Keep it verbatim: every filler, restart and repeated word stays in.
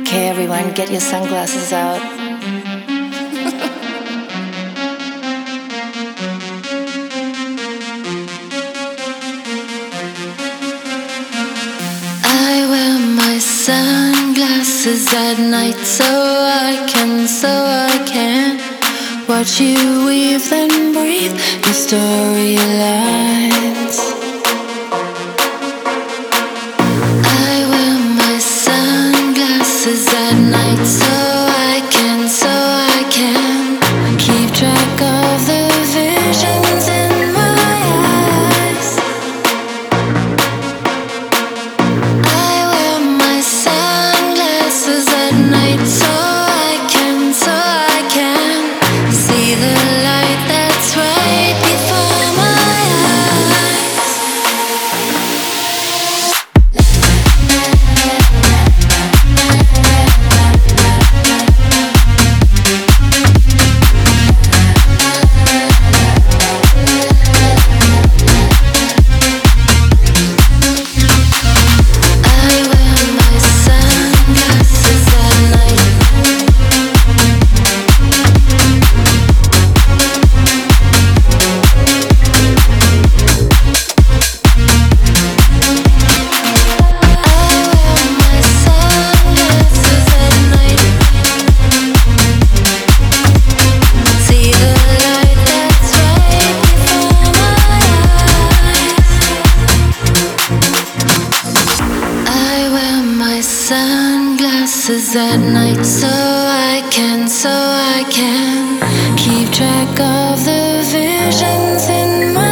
Okay, everyone, get your sunglasses out. I wear my sunglasses at night so I can, so I can watch you weave then breathe your storylines. I wear my sunglasses at night so I can, so I can keep track of the visions in my eyes. I wear my sunglasses at night so I can, so I can see the light that's right before my eyes. Sunglasses at night so I can, so I can keep track of the visions in my